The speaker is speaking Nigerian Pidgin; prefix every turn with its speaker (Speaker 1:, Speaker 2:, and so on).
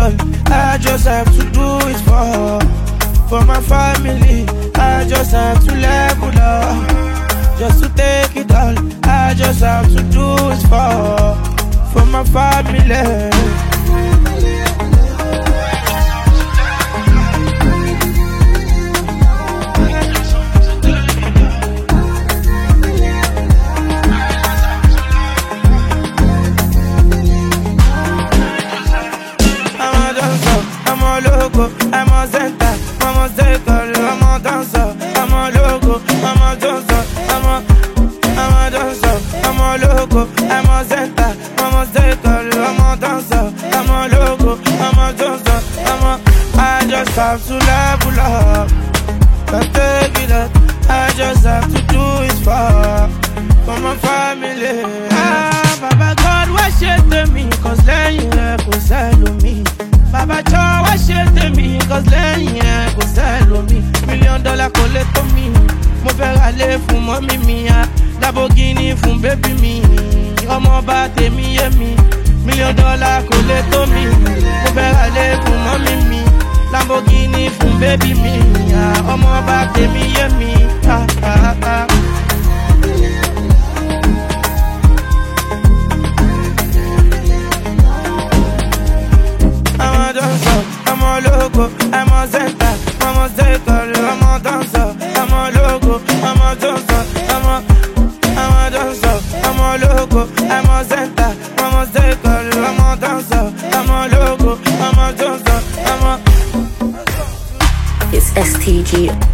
Speaker 1: all. I just have to do it for my family. I just have to level up, just to take it all. I just have to do it for my family. I'm a center, I'm a circle, I'm a dancer, I'm a logo, I'm a dancer, I'm a dancer, I'm a logo, I'm a center, I'm a circle, I'm a dancer, I'm a logo, I'm a dancer, I just have to level up, can't take it up, I just have to do it for my family. Ah, Baba God, what shit to me, cause then you have to sell me. Baba Joe, what shit to me, cause lẹ́yìn ẹ̀ kò sẹ́lómi. $1 million kò lè tó mi. Mo fẹ́ ra lé fún mọ́mí mi, Lamborghini fún bébí mi. Ọmọ bá tèmi yé mi. $1 million kò lè tó mi. Mo fẹ́ ra lé fún mọ́mí mi. Lamborghini fún bébí mi. Ọmọ bá tèmi yé mi. I'm a logo, I'm a center, I'm a circle, I'm a dancer, I'm a logo, I'm a dancer, I'm a dancer, I'm a logo, I'm a center, I'm a circle, I'm a dancer, I'm a logo, I'm a dancer,
Speaker 2: It's STG.